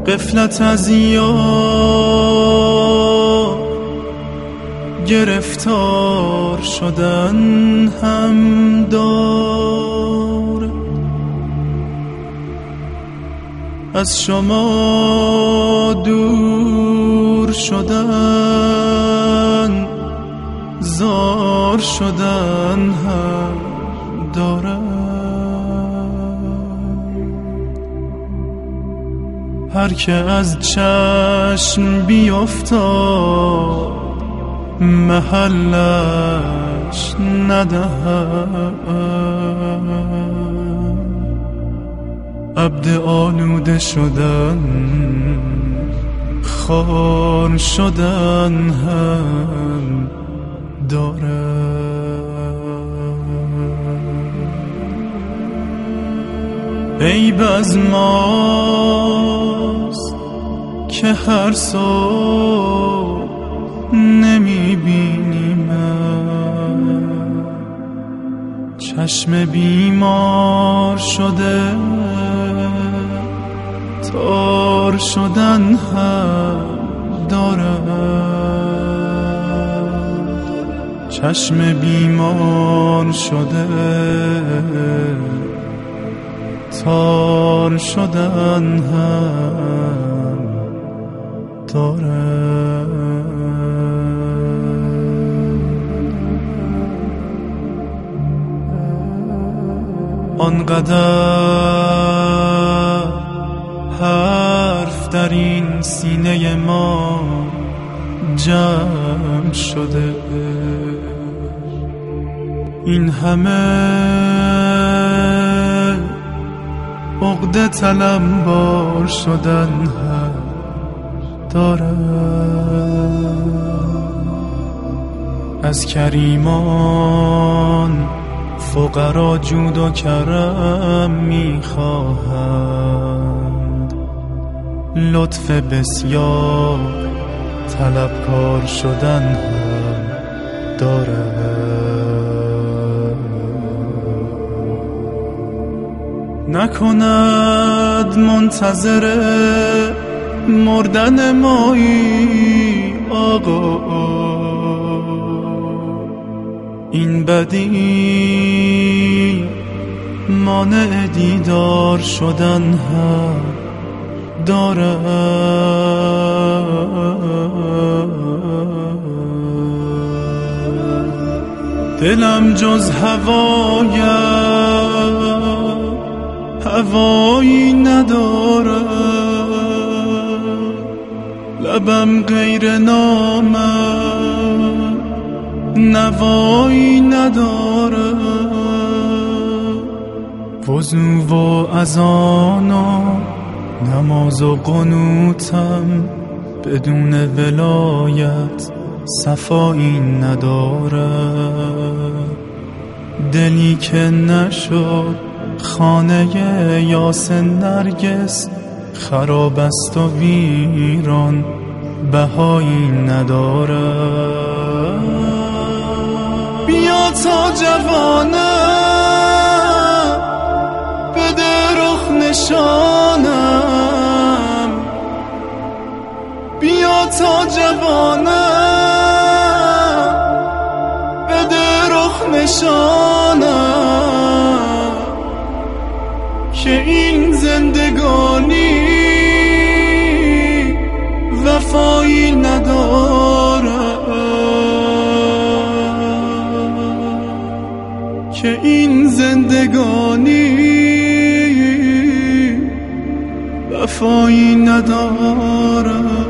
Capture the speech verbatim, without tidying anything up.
غفلت از یار گرفتار شدن هم دار. از شما دور شدن زار شدن هم دارد. هر که از چشم بیفتاد محلش ندهد. عبد آلوده شدن خار شدن هم دارد. عیب از ماست که هر صبح نمی بینیم، چشم بیمار شده تار شدن هم دارد. چشم بیمار شده تار شدن هم دارد. آنقدر حرف در این سینه ما جمع شده، این همه عقده تلمبار شدن هم دارد. از کریمان فقرا جود و کرم میخواهند، لطف بسیار طلبکار شدن هم دارد. نکند منتظر مردن مایی آقا، این بدی مانع دیدار شدن هم دارد. دلم جز هوای هوایی ندارد، لبم غیر نامم نوایی نداره. وضو و اذان و نماز و قنوتم بدون ولایت صفایی نداره. دلی که نشد خانه یاسین نرگس خراب است و ویران بهایی نداره. بیا تا جوانم بده رخ نشانم، بیا تا جوانم بده رخ نشانم، که این زندگانی وفایی نداره، که این زندگانی وفایی نداره.